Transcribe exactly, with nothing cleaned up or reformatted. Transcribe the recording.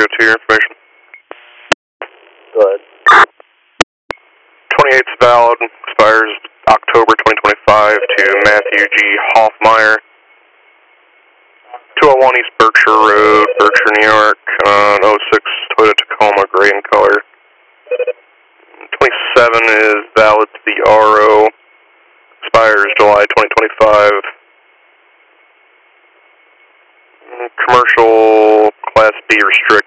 to your information. Go ahead. twenty-eight's valid, expires October twenty twenty-five to Matthew G. Hoffmeyer, two oh one East Berkshire Road, Berkshire, New York, uh, oh six Toyota Tacoma, gray in color. twenty-seven is valid to the R O, expires July twenty twenty-five. Commercial Class B restricted.